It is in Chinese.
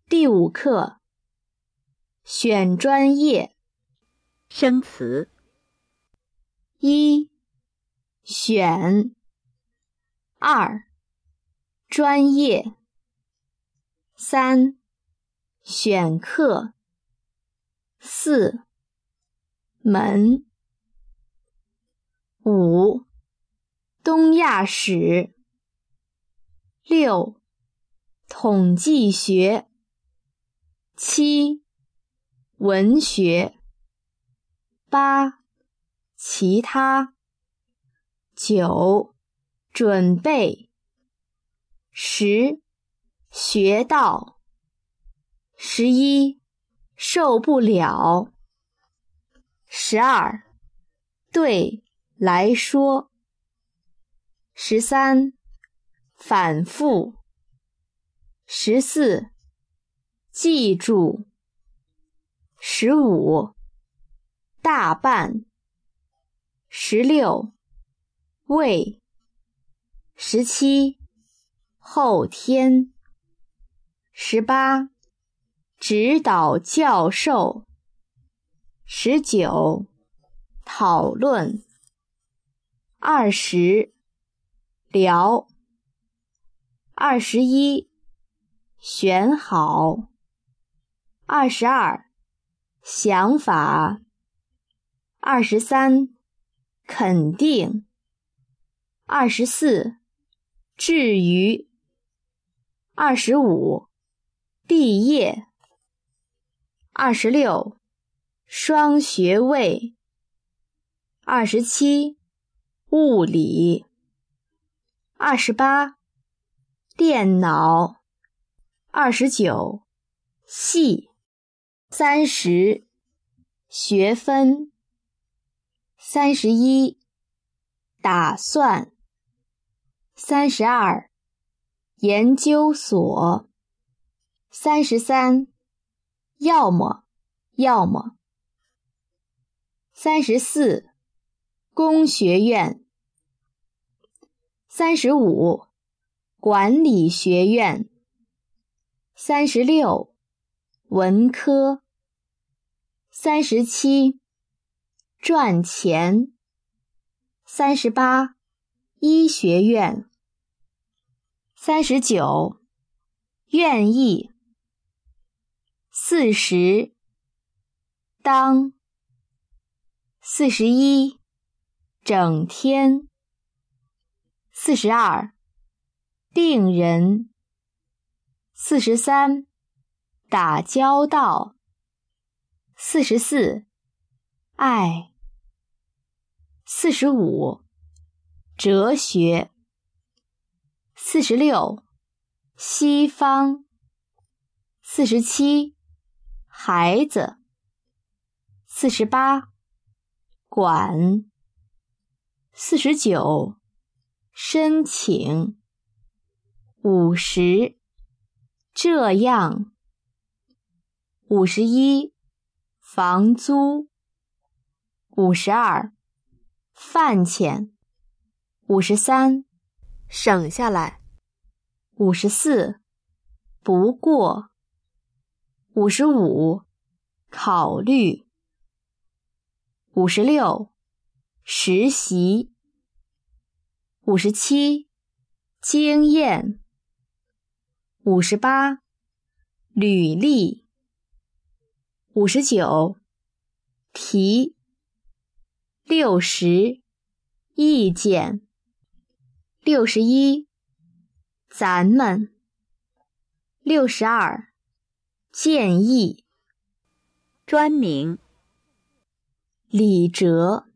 第5课选专业。 生词。 1. 选。2. 专业。3. 选课。4. 门。5. 东亚史。6. 统计学。7. 文学。8. 其他。9. 准备。10. 学到。11. 受不了。12. 对来说。13. 反复。14. 记住。15. 大半。16. 为。17. 后天。18. 指导教授。19. 讨论。20. 聊。21. 选好。22. 想法。23. 肯定。24. 至于。25. 毕业。26. 双学位。27. 物理。28. 电脑。29. 系。30. 学分。31. 打算。32. 研究所。33. 要么。34. 工学院。35. 管理学院。36. 文科。37. 赚钱。38. 医学院。39. 愿意。40. 当。41. 整天。42. 病人。43. 打交道。44. 爱。45. 哲学。46. 西方。47. 孩子。48. 管。49. 申请。50. 这样。51. 房租。52. 饭钱。53. 省下来。 54. 不过。55. 考虑。56. 实习。57. 经验。58. 履历。59. 提。60. 意见。61. 咱们。62. 建议。 专名。 李哲。